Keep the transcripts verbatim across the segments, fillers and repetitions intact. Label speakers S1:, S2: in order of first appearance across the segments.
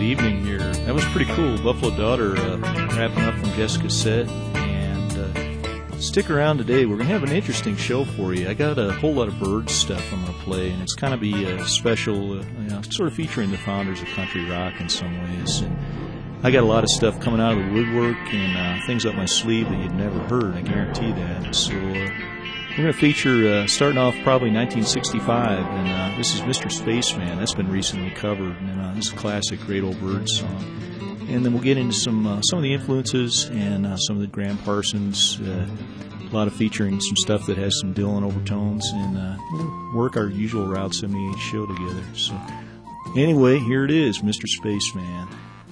S1: evening here. That was pretty cool. Buffalo Daughter uh, wrapping up from Jessica's set. And uh, stick around today. We're going to have an interesting show for you. I got a whole lot of Byrds stuff I'm going to play, and it's kind of be a special, uh, you know, sort of featuring the founders of country rock in some ways. And I got a lot of stuff coming out of the woodwork and uh, things up my sleeve that you'd never heard, I guarantee that. So uh, we're going to feature, uh, starting off probably nineteen sixty-five, and uh, this is Mister Spaceman. That's been recently covered, and uh, this is a classic, great old Byrds song. And then we'll get into some uh, some of the influences and uh, some of the Graham Parsons, uh, a lot of featuring some stuff that has some Dylan overtones, and uh, we'll work our usual Route seventy-eight show together. So anyway, here it is, Mister Spaceman.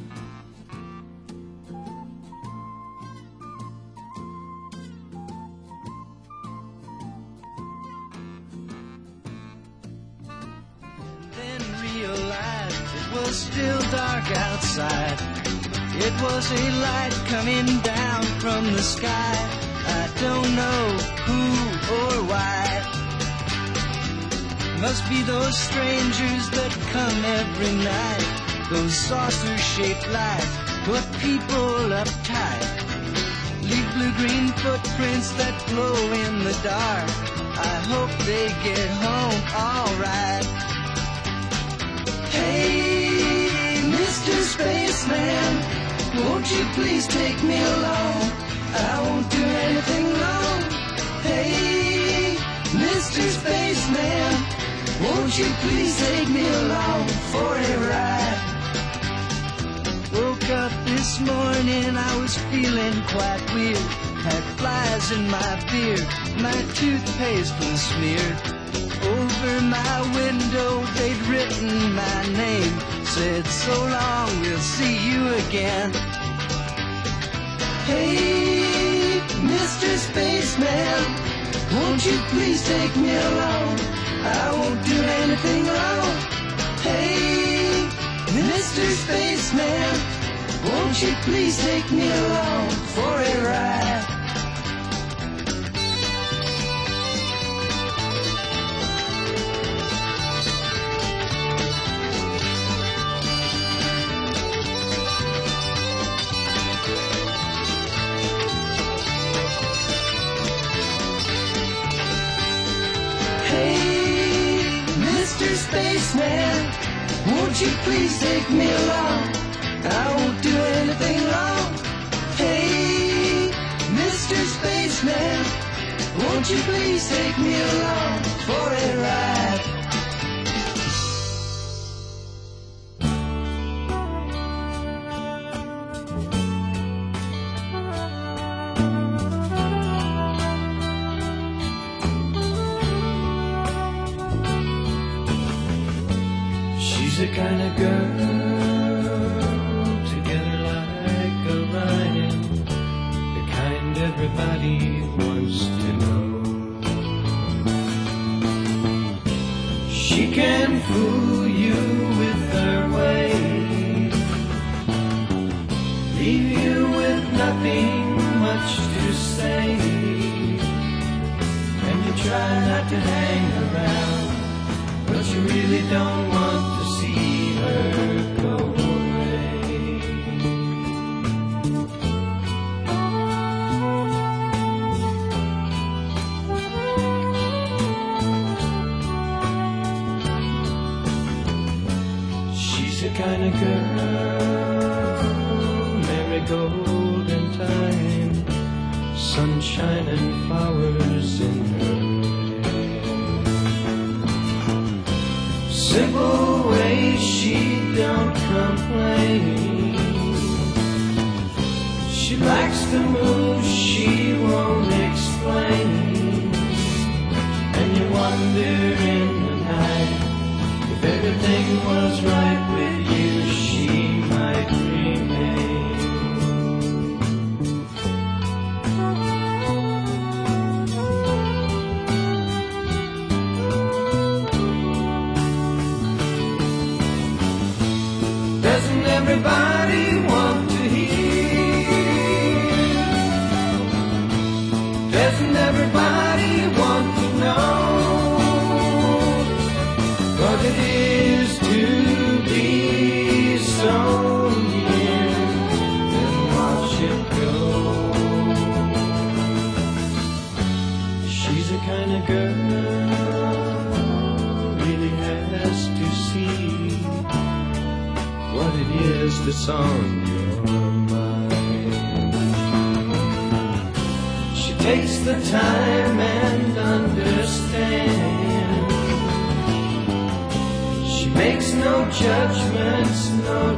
S2: Still dark outside. It was a light coming down from the sky. I don't know who or why. Must be those strangers that come every night. Those saucer-shaped lights put people uptight. Leave blue-green footprints that glow in the dark. I hope they get home all right. Hey, Mister Spaceman, won't you please take me along? I won't do anything wrong. Hey, Mister Spaceman, won't you please take me along for a ride? Woke up this morning, I was feeling quite weird. Had flies in my beard, my toothpaste was smeared. Over my window they'd written my name, said so long, we'll see you again. Hey, Mister Spaceman, won't you please take me along? I won't do anything wrong. Hey, Mister Spaceman, won't you please take me along for a ride? Spaceman, won't you please take me along? I won't do anything wrong. Hey, Mister Spaceman, won't you please take me along for a ride?
S3: She's the kind of girl, together like Orion, the kind everybody wants to know. She can fool you with her ways, leave you with nothing much to say, and you try not to hang around, but you really don't want to see her go away. She's the kind of girl, marigold in time, sunshine and flowers in her. Simple way, she don't complain. She likes to move, she won't explain. And you wonder in the night, if everything was right with you, she might remain. Doesn't everybody want to hear? Doesn't everybody want to know what it is to be so a girl really has to see what it is that's on your mind. She takes the time and understands. She makes no judgments, no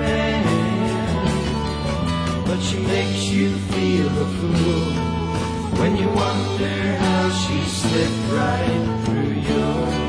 S3: demand, but she makes you feel a fool when you wonder how she slipped right through your hands.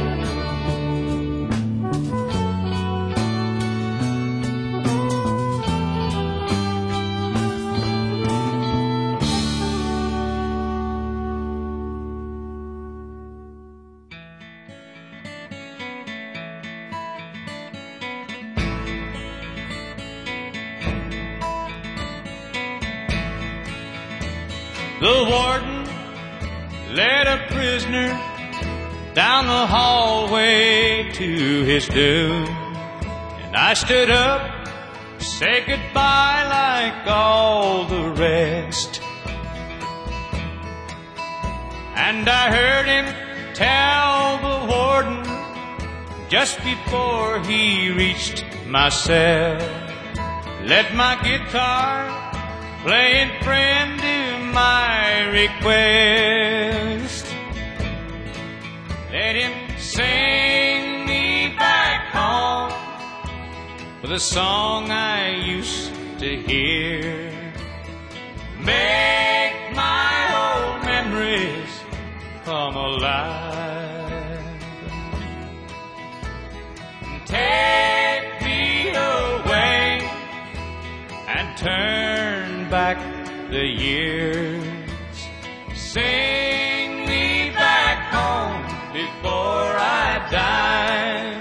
S4: The warden led a prisoner down the hallway to his doom, and I stood up to say goodbye like all the rest. And I heard him tell the warden just before he reached my cell, let my guitar playing friend do my request. Let him sing me back home with a song I used to hear. Make my old memories come alive. Take me away and turn back the years. Sing me back home before I die.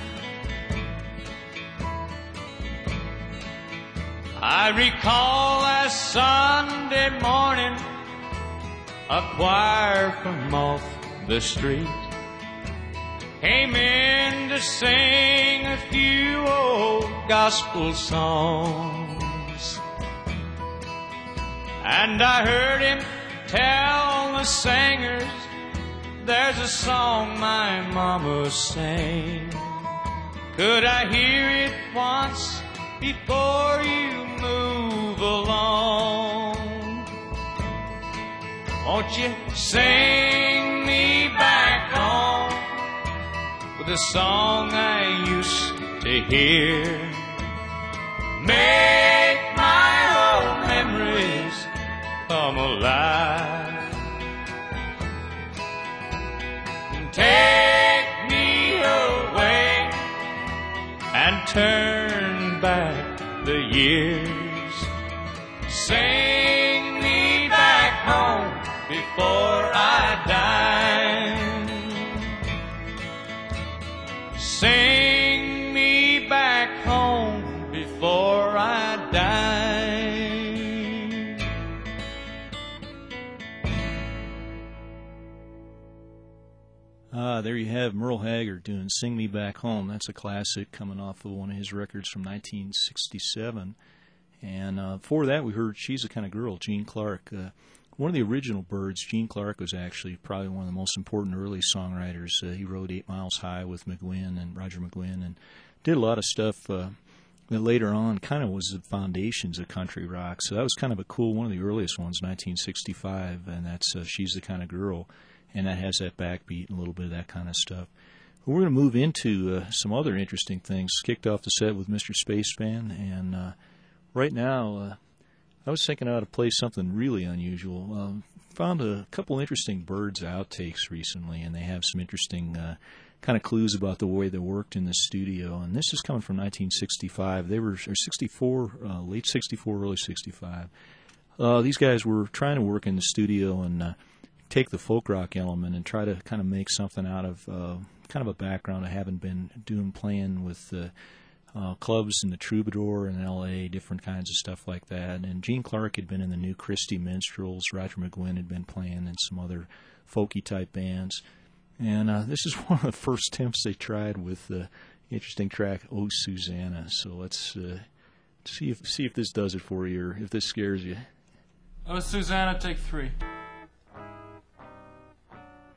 S4: I recall last Sunday morning, a choir from off the street came in to sing a few old gospel songs. And I heard him tell the singers, there's a song my mama sang. Could I hear it once before you move along? Won't you sing me back home with a song I used to hear? Make my old memories come alive. Take me away and turn back the years. Sing me back home before I die. Sing me back home before I die.
S1: Ah, there you have Merle Haggard doing Sing Me Back Home. That's a classic coming off of one of his records from nineteen sixty-seven. And uh, before that, we heard She's the Kind of Girl, Gene Clark. Uh, one of the original Byrds, Gene Clark was actually probably one of the most important early songwriters. Uh, he wrote Eight Miles High with McGuinn and Roger McGuinn, and did a lot of stuff uh, that later on kind of was the foundations of country rock. So that was kind of a cool, one of the earliest ones, nineteen sixty-five, and that's uh, She's the Kind of Girl. And that has that backbeat and a little bit of that kind of stuff. We're going to move into uh, some other interesting things. Kicked off the set with Mister Spaceman, and uh, right now uh, I was thinking how to play something really unusual. Um, found a couple interesting Byrds outtakes recently, and they have some interesting uh, kind of clues about the way they worked in the studio. And this is coming from nineteen sixty-five. They were or sixty-four, uh, late sixty-four, early sixty-five. Uh, these guys were trying to work in the studio and uh, take the folk rock element and try to kind of make something out of uh, kind of a background I haven't been doing, playing with uh, uh, clubs in the Troubadour in L A, different kinds of stuff like that. And Gene Clark had been in the New Christie Minstrels. Roger McGuinn had been playing in some other folky type bands. And uh, this is one of the first attempts they tried with the interesting track "Oh Susanna." So let's uh, see if see if this does it for you, or if this scares you.
S4: Oh Susanna, take three.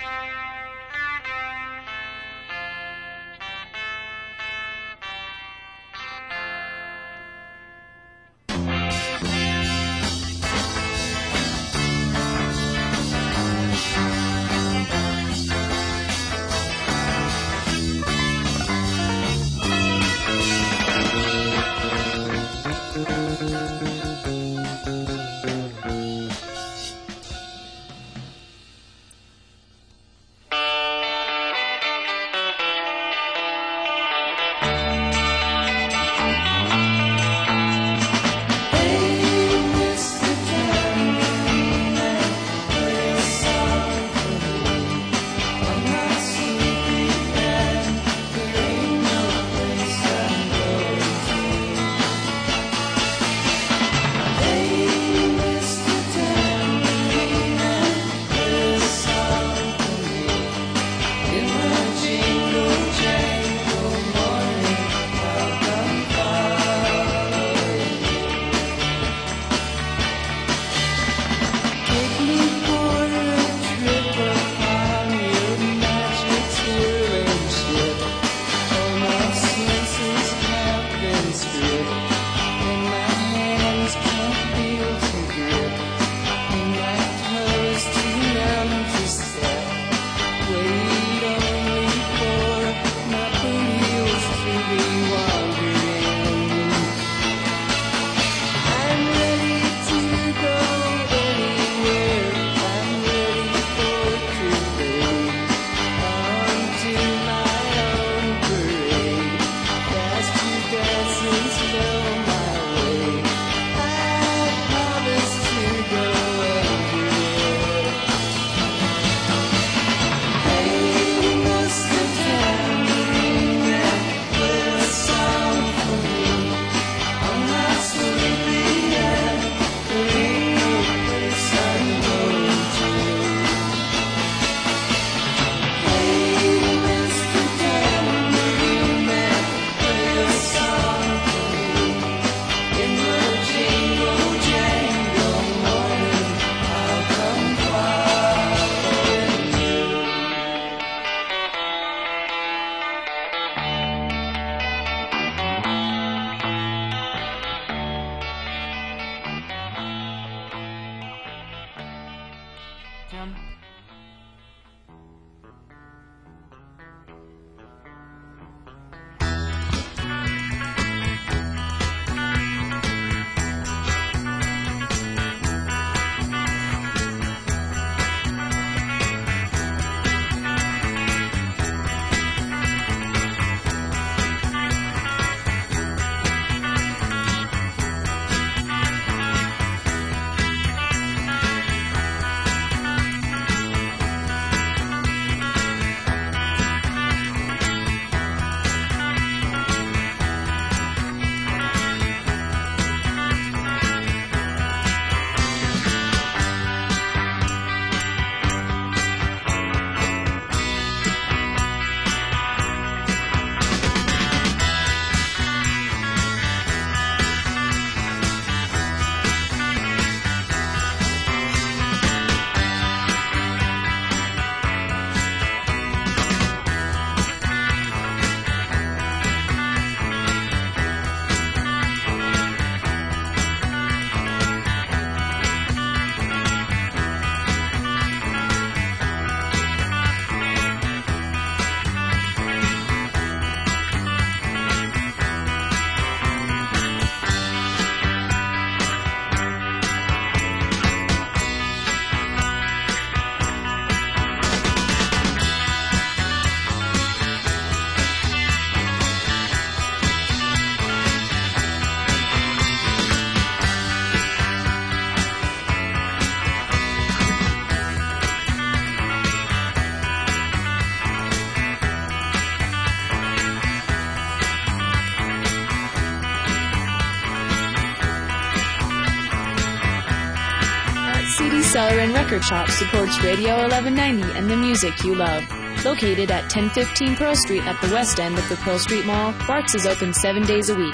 S5: C D Seller and Record Shop supports Radio eleven ninety and the music you love. Located at ten fifteen Pearl Street at the west end of the Pearl Street Mall, Barks is open seven days a week.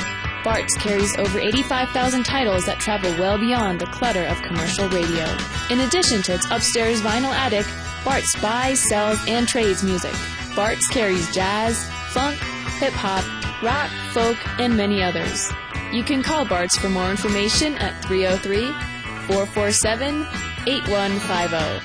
S5: Bart's carries over eighty-five thousand titles that travel well beyond the clutter of commercial radio. In addition to its upstairs vinyl attic, Bart's buys, sells, and trades music. Bart's carries jazz, funk, hip-hop, rock, folk, and many others. You can call Bart's for more information at three oh three, four four seven, eight one five oh.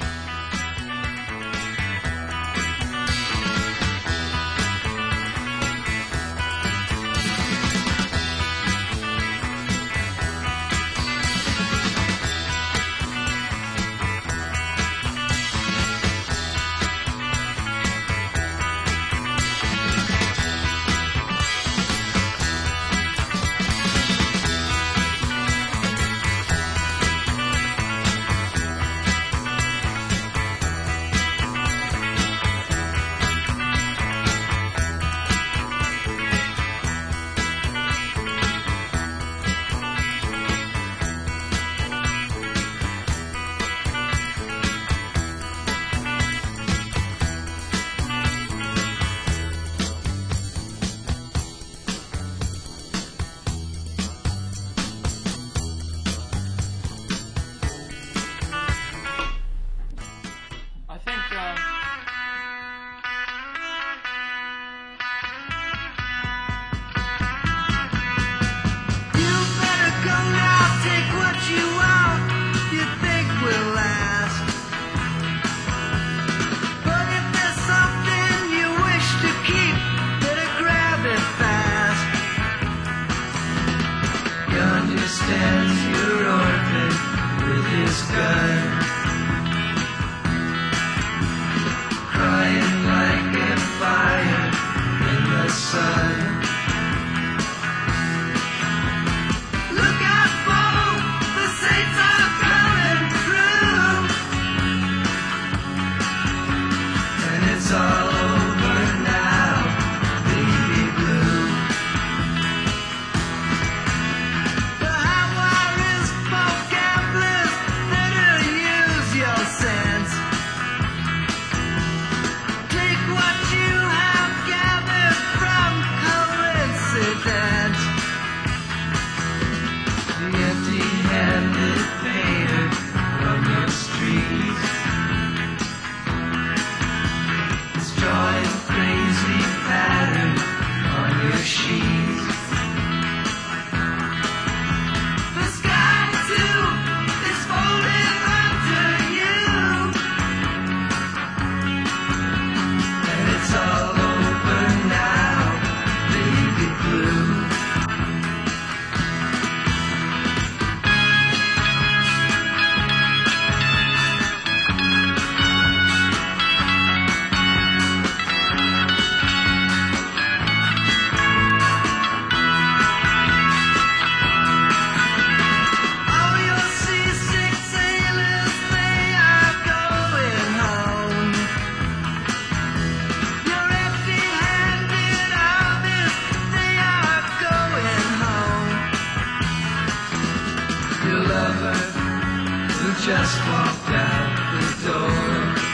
S2: Just walked out the door.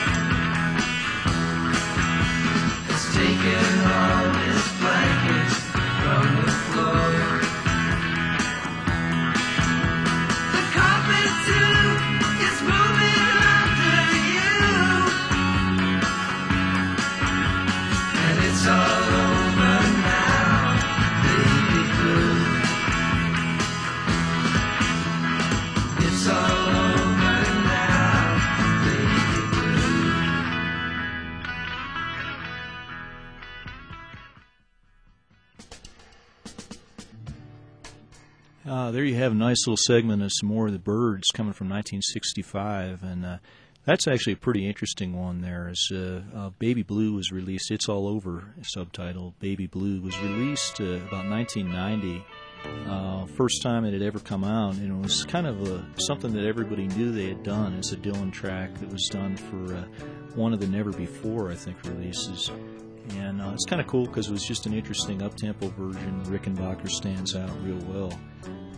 S2: It's taken all his blankets from the floor. The carpet too is moving under you, and it's all over now, baby blue. It's all
S1: Uh, there you have a nice little segment of some more of the Byrds coming from nineteen sixty-five, and uh, that's actually a pretty interesting one there. As uh, uh, Baby Blue was released, It's All Over, subtitle Baby Blue, was released uh, about nineteen ninety, uh, first time it had ever come out, and it was kind of a, something that everybody knew they had done. It's a Dylan track that was done for uh, one of the Never Before, I think, releases. And uh, it's kind of cool because it was just an interesting up-tempo version. Rickenbacker stands out real well.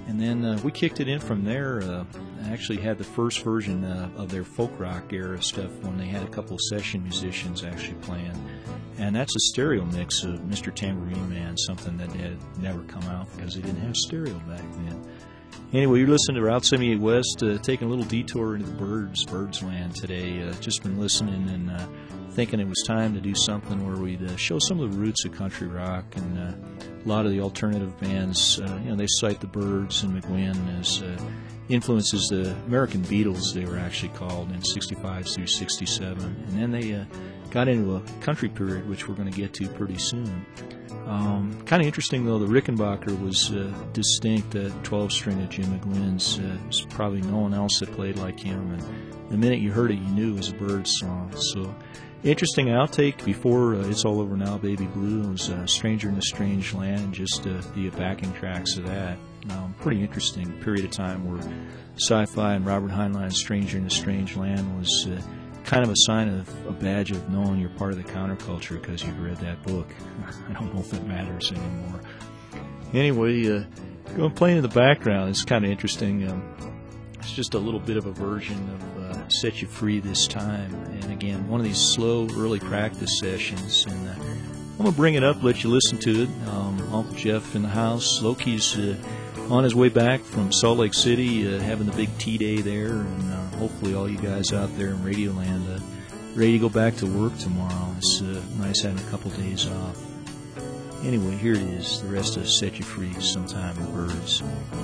S1: And then uh, we kicked it in from there. Uh, I actually had the first version uh, of their folk rock era stuff when they had a couple of session musicians actually playing. And that's a stereo mix of Mister Tambourine Man, something that had never come out because they didn't have stereo back then. Anyway, you're listening to Route seventy-eight West, uh, taking a little detour into the birds, birds land today. Uh, just been listening and uh, thinking it was time to do something where we'd uh, show some of the roots of country rock. And uh, a lot of the alternative bands, uh, you know, they cite the Byrds and McGuinn as uh, influences. The American Beatles, they were actually called, in sixty-five through sixty-seven. And then they uh, got into a country period, which we're going to get to pretty soon. Um, kind of interesting, though, the Rickenbacker was uh, distinct. That twelve-string of Jim McGuinn's. Uh, there's probably no one else that played like him. And the minute you heard it, you knew it was a Byrds song. So, interesting outtake before uh, It's All Over Now, Baby Blue. It was uh, Stranger in a Strange Land, and just uh, the backing tracks of that. Um, pretty interesting period of time where sci-fi and Robert Heinlein's Stranger in a Strange Land was uh, kind of a sign of a badge of knowing you're part of the counterculture because you've read that book. I don't know if it matters anymore. Anyway, uh, going playing in the background, it's kind of interesting. Um, it's just a little bit of a version of uh, Set You Free This Time. And again, one of these slow, early practice sessions. And uh, I'm going to bring it up, let you listen to it. Um, Uncle Jeff in the house. Loki's uh, on his way back from Salt Lake City, uh, having the big tea day there, and uh, hopefully all you guys out there in Radio Land uh, ready to go back to work tomorrow. It's uh, nice having a couple days off. Anyway, here it is, the rest of Set You Free Sometime, the Byrds.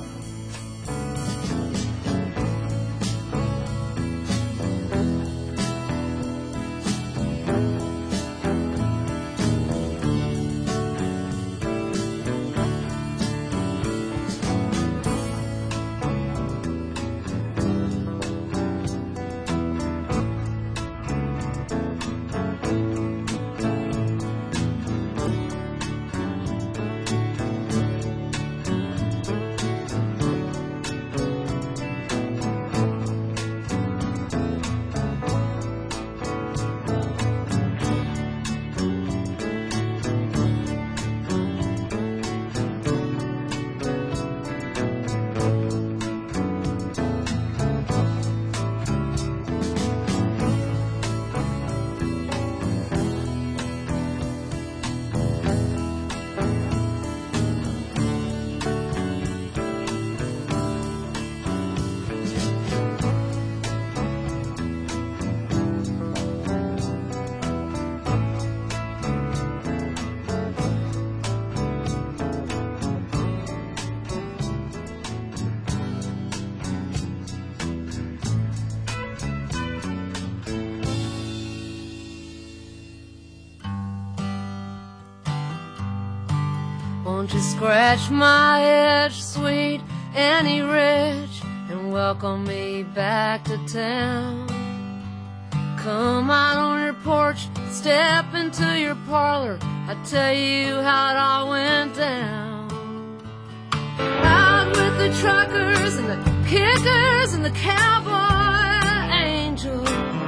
S6: Won't you scratch my itch, sweet Annie Rich, and welcome me back to town? Come out on your porch, step into your parlor, I'll tell you how it all went down. Out with the truckers and the kickers and the cowboy angels,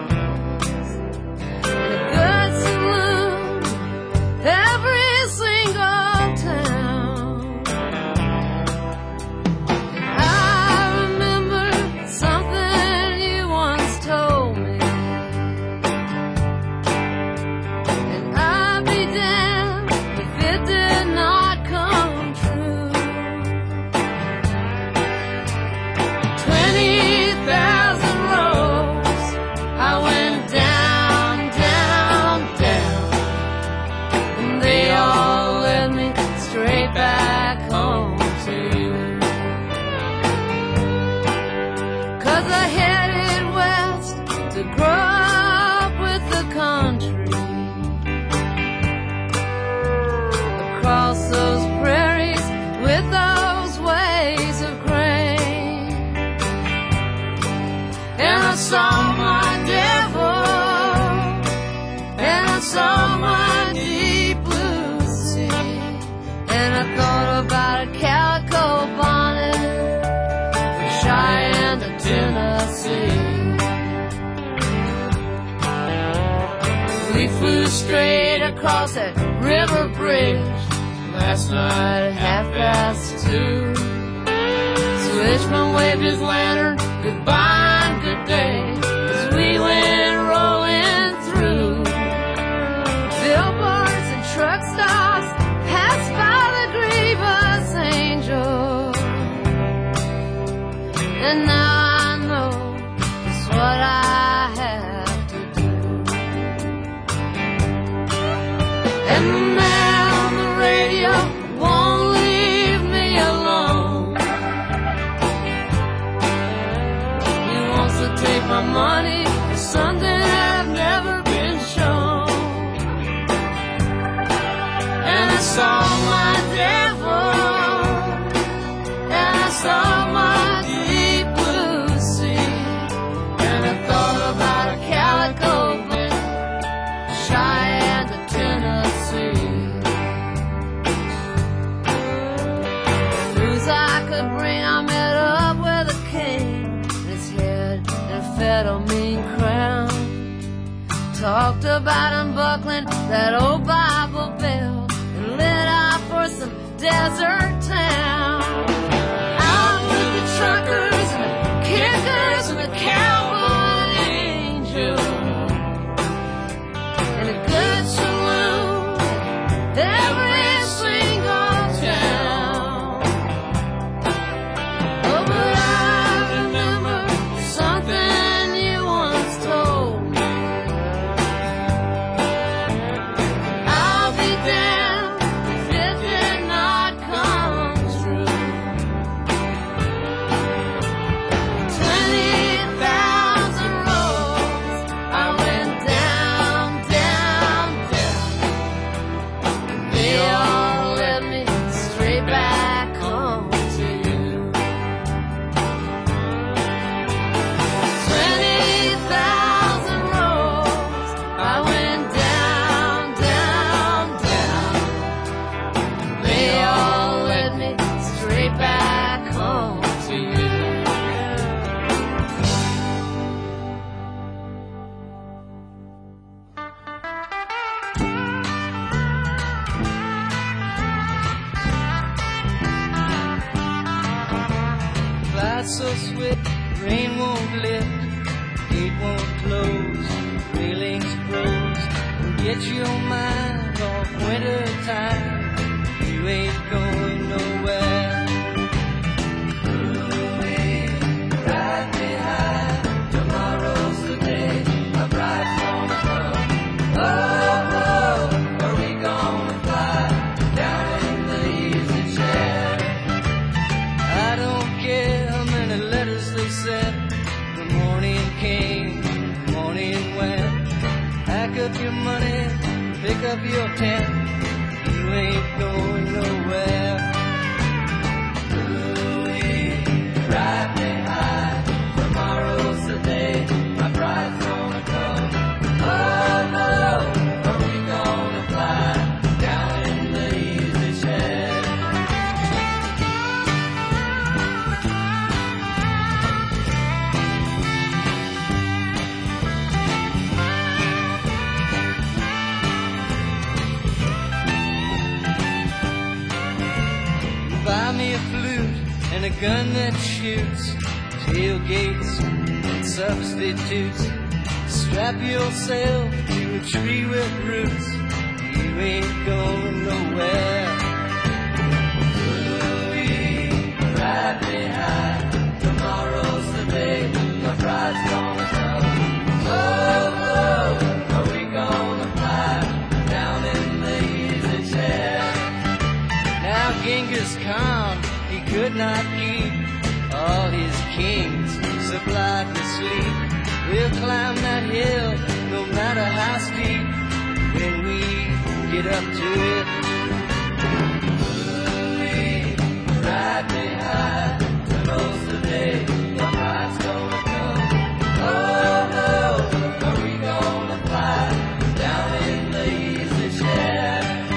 S6: and a good saloon, every single town. I remember something you once told me, and I'd be damned if it did not come true. Twenty thousand roads I went down, down, down, and they all led me straight back home to you. 'Cause I headed west to grow up with the country, across those prairies with those waves of grain. And I saw my devil, and I saw my deep blue sea, and I thought about a calico bonnet from Cheyenne to Tennessee. We flew straight across that river bridge last night at half past two. Switchman waved his lantern, goodbye and good day, as we went rolling through. Billboards and truck stops passed by the grievous angel, and now I know just what I have to do. And the man on the radio won't leave me alone. He wants to take my money for something I've never been shown. And I saw my devil, and I saw my deep blue sea, and I thought about a calico man, Cheyenne to Tennessee. News I could bring, I met up with a king, and his head and a federal mean crown. Talked about unbuckling that old Bible belt and lit out for some desert town. Out with the truckers and the kickers and the cowboy angel, and a good saloon in every single town. Oh, but I remember something you once told me. I'll be damned if it did not come true. Twenty thousand roads I went down, down, down, and they all led me straight back home to you. Twenty thousand roads I went down, down, down, and they all led me straight back home to you.
S3: Flight so swift, rain won't lift, gate won't close, railings froze. Get your mind off winter time, you ain't going nowhere. Ooh-wee, ride me high, tomorrow's the day, my bride's gonna come. Oh, oh, are we gonna fly down in the easy chair? I don't care how many letters they sent. The morning came, the morning went. Pack up your money, pick up your tent. You ain't going nowhere. Ooh-wee, ride me high. Tomorrow's the day, my bride's gonna come. Oh no, are we gonna fly down in the easy chair? Buy me a flute and a gun that shoots, tailgates and substitutes. Strap yourself to a tree with roots, you ain't going nowhere. Ooh-wee, ride me high, tomorrow's the day, my bride's gonna come. Oh, oh, are we gonna fly down in the easy chair? Now Genghis Khan, he could not keep all his kings supplied with sleep. We'll climb that hill no matter how steep when we get up to it. Ooh-wee, ride me high, tomorrow's the day, my bride's gonna come. Oh no, are we gonna fly down in the easy chair?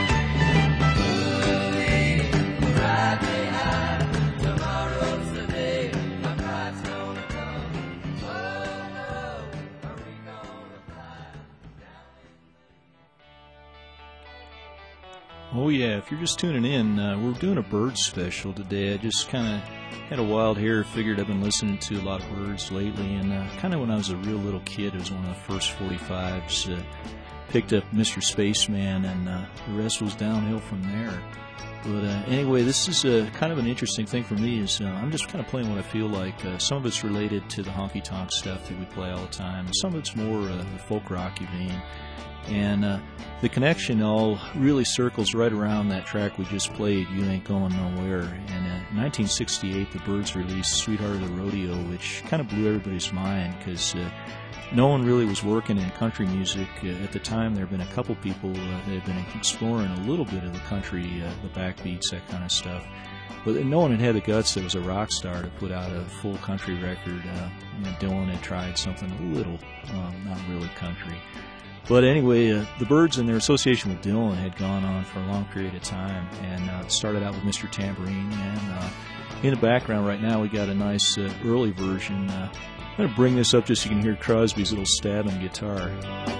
S3: Ooh-wee, ride me high, tomorrow's the day, my bride's gonna come. Oh no, are we gonna fly down in the
S1: Oh yeah, if you're just tuning in, uh, we're doing a Byrds special today. I just kind of had a wild hair, figured I've been listening to a lot of Byrds lately, and uh, kind of when I was a real little kid, it was one of the first forty-fives, uh, picked up Mister Spaceman, and uh, the rest was downhill from there. But uh, anyway, this is uh, kind of an interesting thing for me, is uh, I'm just kind of playing what I feel like. Uh, some of it's related to the honky-tonk stuff that we play all the time, and some of it's more uh, the folk rocky vein. And uh, the connection all really circles right around that track we just played, You Ain't Going Nowhere. And in nineteen sixty-eight, the Byrds released Sweetheart of the Rodeo, which kind of blew everybody's mind because uh, no one really was working in country music. Uh, at the time, there had been a couple people uh, that had been exploring a little bit of the country, uh, the backbeats, that kind of stuff. But no one had had the guts that was a rock star to put out a full country record. Uh, you know, Dylan had tried something a little, um, not really country. But anyway, uh, the Byrds and their association with Dylan had gone on for a long period of time, and uh, started out with Mister Tambourine Man. Uh, in the background right now, we got a nice uh, early version. Uh, I'm going to bring this up just so you can hear Crosby's little stabbing guitar.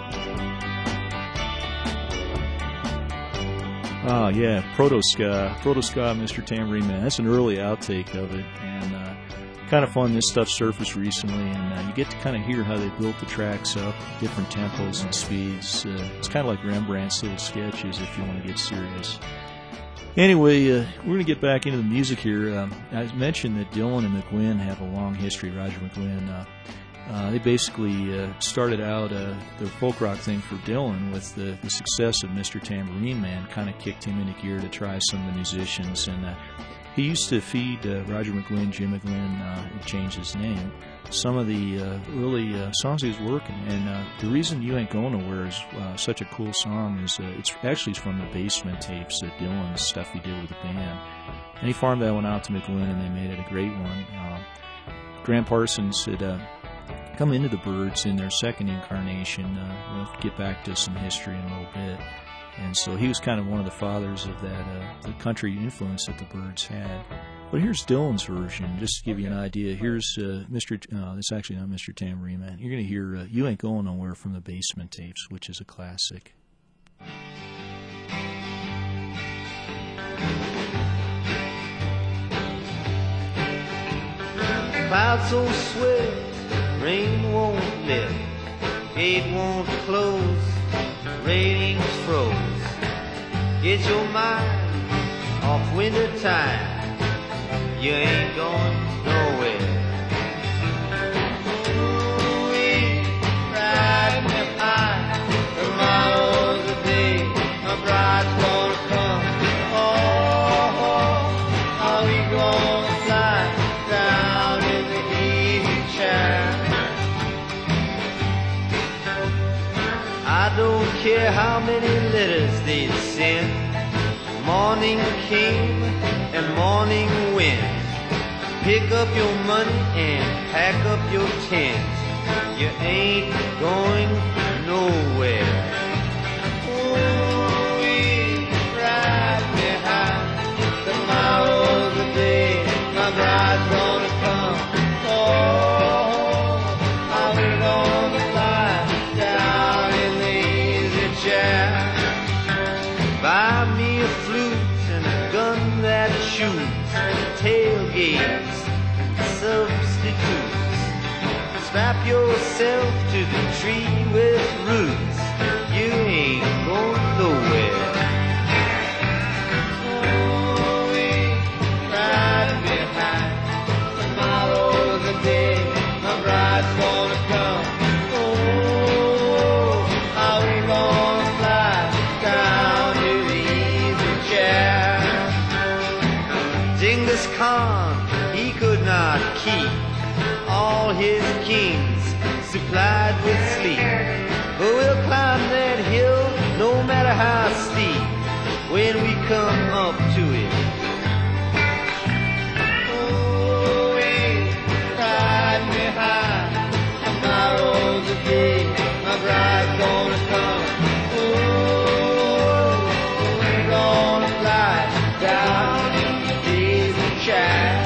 S1: Ah, yeah, Proto-Ska, Proto-Ska, Mister Tambourine Man. That's an early outtake of it, and uh, kind of fun. This stuff surfaced recently, and uh, you get to kind of hear how they built the tracks up, different tempos and speeds. Uh, it's kind of like Rembrandt's little sketches if you want to get serious. Anyway, uh, we're going to get back into the music here. Um, I mentioned that Dylan and McGuinn have a long history, Roger McGuinn. Uh, uh, they basically uh, started out uh, their folk rock thing for Dylan with the, the success of Mister Tambourine Man, kind of kicked him into gear to try some of the musicians. And uh, he used to feed uh, Roger McGuinn, Jim McGuinn, uh, he changed his name, some of the uh, early uh, songs he was working. And uh, the reason You Ain't Going Nowhere is uh, such a cool song is uh, it's actually from the Basement tapes, uh, Dylan's stuff he did with the band. And he farmed that one out to McGuinn, and they made it a great one. Uh, Graham Parsons had uh, come into the Byrds in their second incarnation. Uh, we'll get back to some history in a little bit. And so he was kind of one of the fathers of that uh, the country influence that the Byrds had. But here's Dylan's version, just to give you an idea. Here's uh, Mister T- uh, this is actually not Mister Tambourine Man. You're going to hear uh, You Ain't Going Nowhere from the Basement tapes, which is a classic.
S3: Clouds so swift, rain won't lift, gate won't close, ratings froze. Get your mind off winter time, you ain't going nowhere. Ooh-wee, ride me high, tomorrow's the day my bride's gonna come. Oh, oh, are we gonna fly down in the easy chair? I don't care how many letters they send. Morning came and morning went. Pick up your money and pack up your tent. You ain't going nowhere. Ooh-wee, ride me high, tomorrow's the day my bride's gonna come. Oh, are we gonna fly down in the easy chair? Buy me a flute and a gun that shoots, tailgates and substitutes. Strap yourself to the tree with roots, you ain't going nowhere. Oh-wee, ride me high, tomorrow's the day my bride's gonna come. Oh, are we gonna fly down to the easy chair? Genghis Khan, he could not keep all his kings supplied with sleep. But we'll climb that hill no matter how steep when we come up to it. Oh, we ride me high, tomorrow's the day my bride's gonna come. Oh, we're gonna fly down in the daisy chair.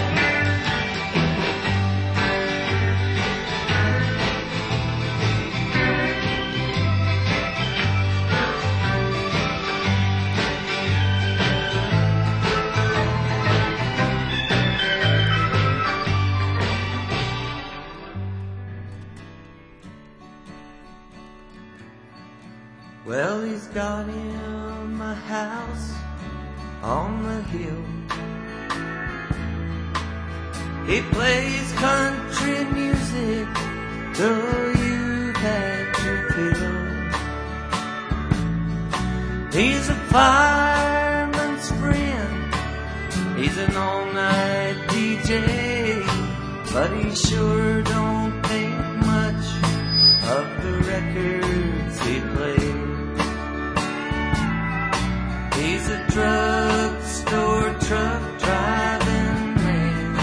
S3: Well, he's got him a house on the hill. He plays country music till you've had your fill. He's a fireman's friend, he's an all-night D J, but he sure don't think much of the records he plays. He's a drugstore truck driving man.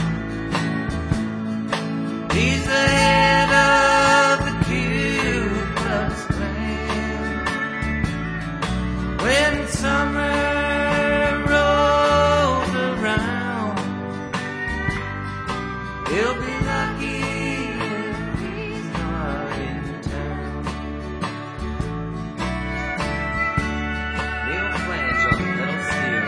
S3: He's the head of the Ku Klux Klan. When summer rolls around, he'll be lucky if he's not in town. Neil Flange on the pedal steel.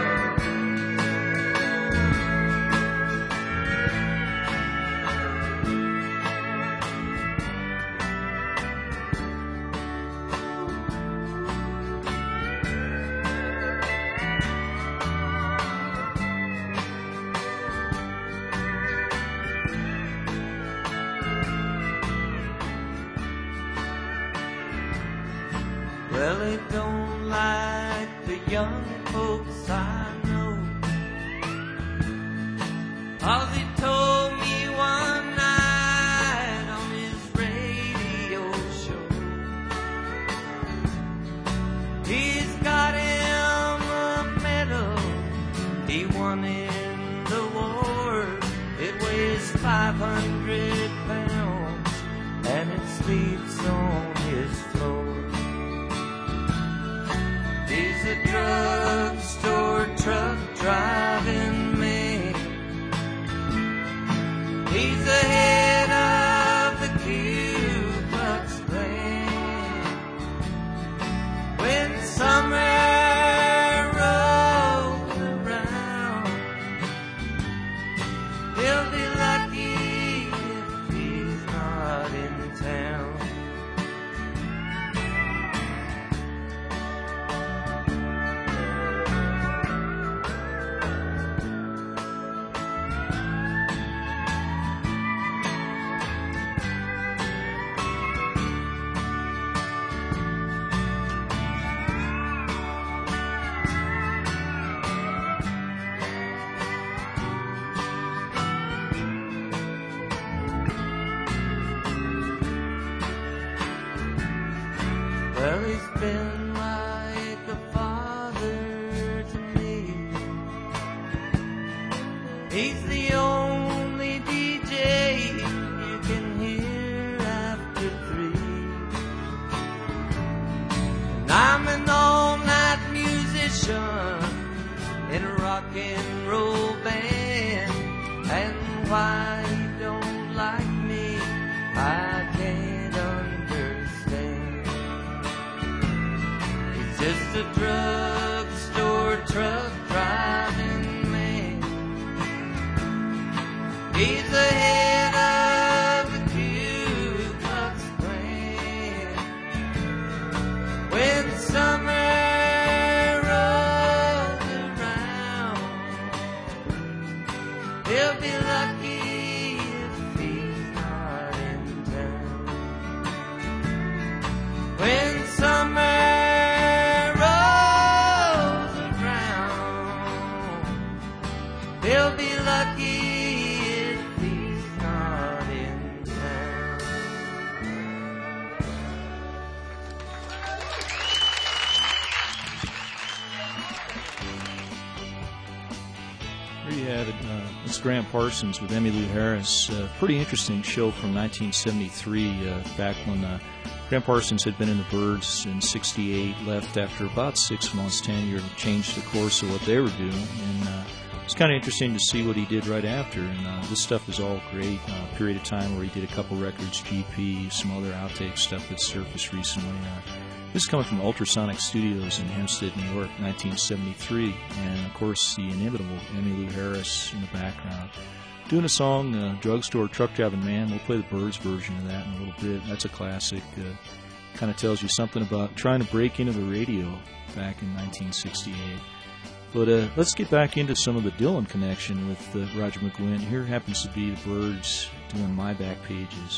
S3: Well, he don't like the young folks I know, 'cause he told me one night on his radio show. He's got him a medal he won in the war. It weighs five hundred pounds and it sleeps on his floor. He's a drugstore truck driving man. He's the head of the Ku Klux Klan. When summer rolls around, he'll be lucky if he's not in town. Well, he's been like a father to me. He's the only D J you can hear after three. And I'm an all-night musician in a rock and roll band. And why he don't like me, I can't understand. Just a drugstore truck driving man. He's the head of the Ku Klux Klan. When summer rolls around, he'll be lucky if he's not in town. When summer he'll be lucky if he's not in town.
S1: There you have it. Uh, it's Graham Parsons with Emmylou Harris. Uh, pretty interesting show from nineteen seventy-three, uh, back when uh, Graham Parsons had been in the Byrds in sixty-eight, left after about six months tenure and changed the course of what they were doing. And uh, it's kind of interesting to see what he did right after. And uh, this stuff is all great. Uh, period of time where he did a couple records, G P, some other outtake stuff that surfaced recently. Uh, this is coming from Ultrasonic Studios in Hempstead, New York, nineteen seventy-three. And, of course, the inimitable Emmylou Harris in the background. Doing a song, uh, Drugstore Truck Driving Man. We'll play the Byrds version of that in a little bit. That's a classic. Uh, kind of tells you something about trying to break into the radio back in nineteen sixty-eight. But uh, let's get back into some of the Dylan connection with uh, Roger McGuinn. Here happens to be the Byrds doing My Back Pages.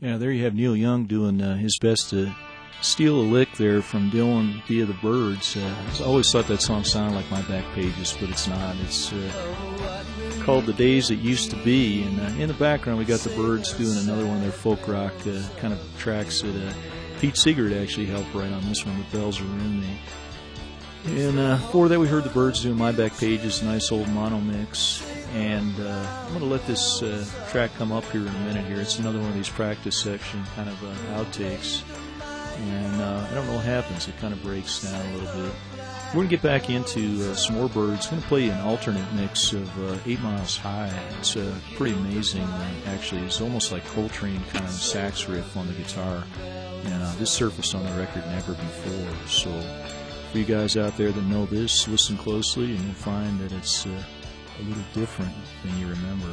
S1: Yeah, there you have Neil Young doing uh, his best to steal a lick there from Dylan via the Byrds. Uh, I always thought that song sounded like My Back Pages, but it's not. It's uh, called The Days That Used to Be. And uh, in the background, we got the Byrds doing another one of their folk rock uh, kind of tracks that uh, Pete Seeger actually helped write on this one, The Bells Are In Me. And uh, before that, we heard the Byrds doing My Back Pages, a nice old mono mix. And uh, I'm going to let this uh, track come up here in a minute here. It's another one of these practice section kind of uh, outtakes. And uh, I don't know what happens. It kind of breaks down a little bit. We're going to get back into uh, some more Byrds. I'm going to play you an alternate mix of uh, Eight Miles High. It's uh, pretty amazing, uh, actually. It's almost like Coltrane kind of sax riff on the guitar. And uh, this surfaced on the record never before. So for you guys out there that know this, listen closely and you'll find that it's uh, a little different than you remember.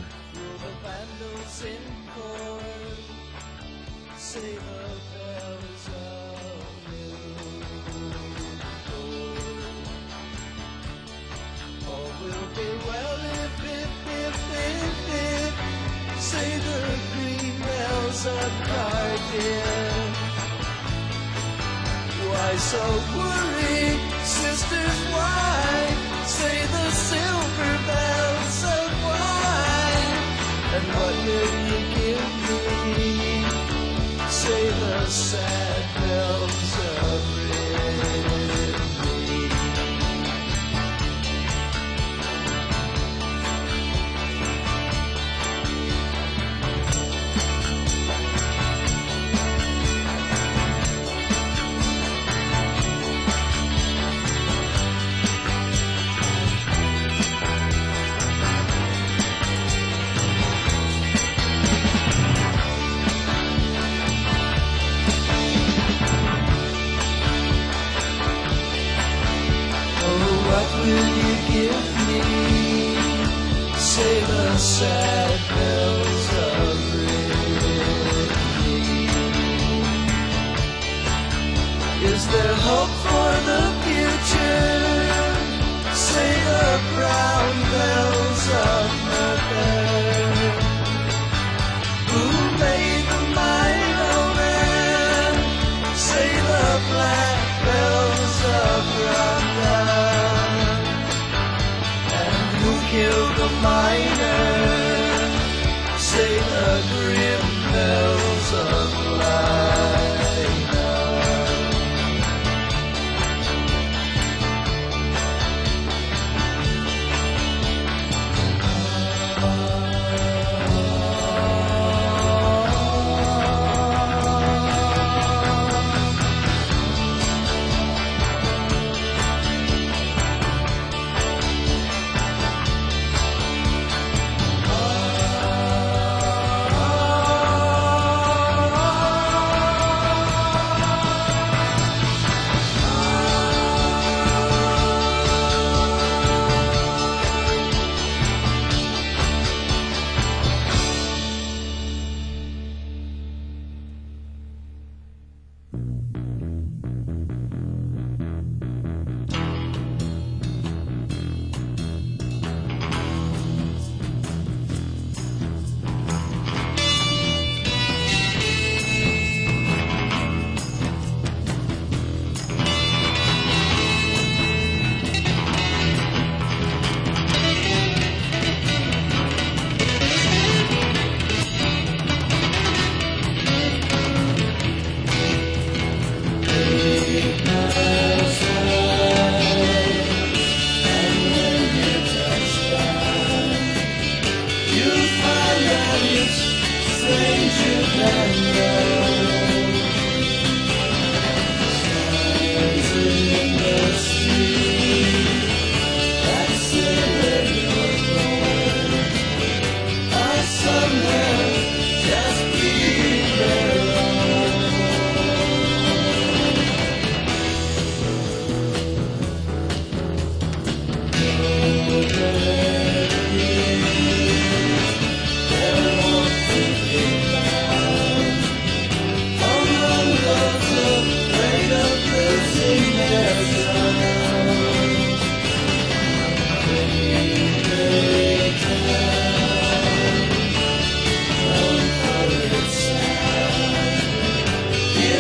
S2: Say the green bells are parted. Why so worried, sisters, why? Say the silver bells of wine. And what will you give me? Say the sad bells of red. Sad bells of ring. Is there hope for the future? Say the brown bells of Mother. Who made the mine owner? Say the black bells of Rhonda. And who killed the miner? Say the grim bells of Lina.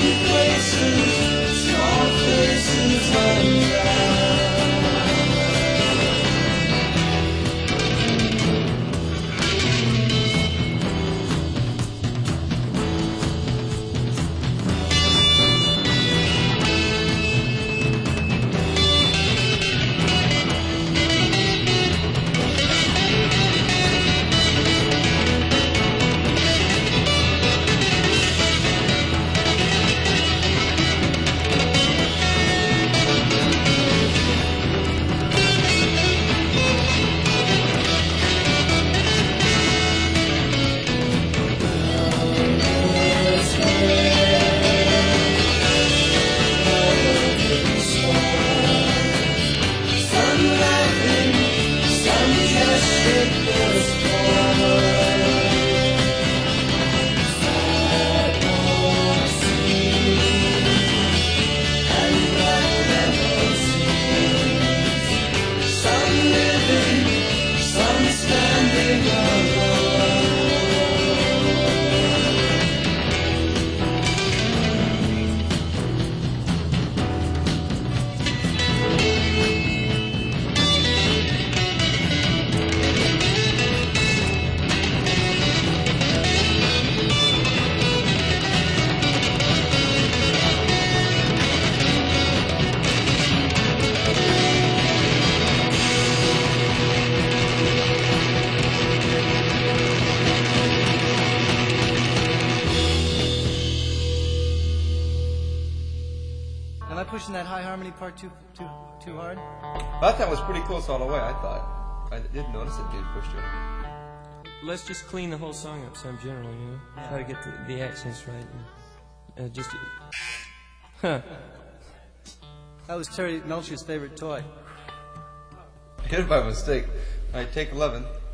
S7: Am I pushing that high harmony part too too too hard?
S8: I thought it was pretty close all the way, I thought. I did notice it being pushed a little bit.
S9: Let's just clean the whole song up some generally, you know? Yeah. Try to get the, the accents right. And, uh, just... Huh.
S7: That was Terry Melcher's favorite toy.
S8: I hit it by mistake. All right, take eleven.